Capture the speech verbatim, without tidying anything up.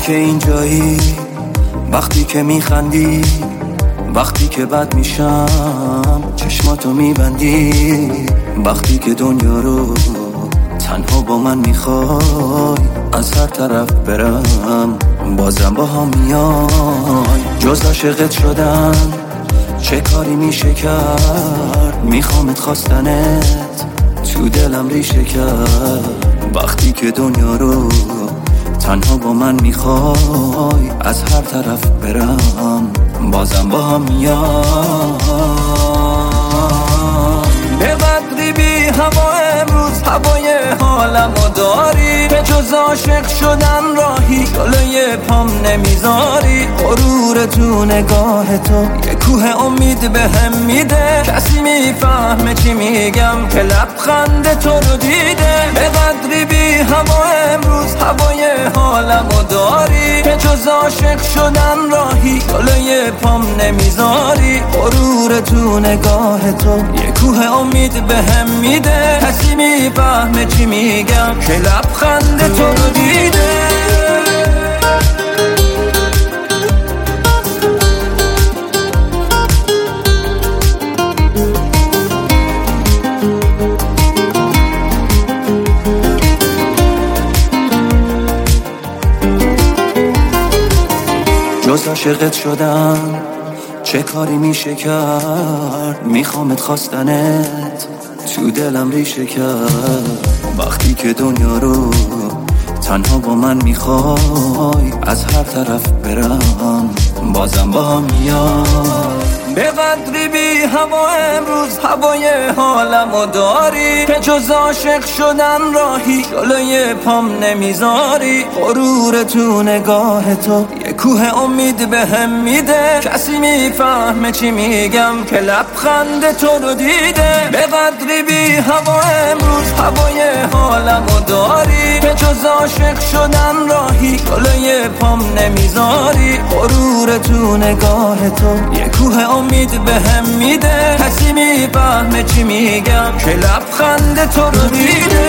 که اینجایی، وقتی که میخندی، وقتی که بد میشم چشماتو میبندی، وقتی که دنیا رو تنها با من میخوای از هر طرف برم بازم با هم میای. جز عاشقت شدن چه کاری میشه کرد، میخوامت خواستنت تو دلم ریشه کرد، وقتی که دنیا رو تنها با من میخوای از هر طرف برم بازم با هم میای. به قدری بی هوا امروز هوای حالمو داری، به جز عاشق شدن راهی جلوی پام نمیذاری. غرور تو نگاه تو یه کوه امید به هم میده، کسی میفهمه چی میگم که لبخند تو رو دیده. به قدری بی هوا امروز هوای حالمو داری، به جز عاشق شدن راهی جلوی پام نمیذاری. غرور تو نگاه تو یه کوه امید به هم میده، کسی میفهمه چی میگم که لبخند تو رو دیده. جز عاشقت شدن چه کاری میشه کرد، میخوامت خواستنت تو دلم ریشه کرد، وقتی که دنیا رو تنها با من میخوای از هر طرف برم بازم با هم میای. به قدری بی هوا امروز هوای حالمو داری، که جز عاشق شدن راهی جلوی پام نمیذاری. غرور تو نگاه تو یه کوه امید به هم میده، کسی میفهمه چی میگم که لبخند تو رو دیده. به قدری بی هوا امروز هوای حالمو داری، که جز عاشق شدن راهی جلوی پام نمیذاری. غرور تو نگاه تو یه کوه امید به هم میده، کسی میفهمه چی میگم که لبخند تو رو دیده.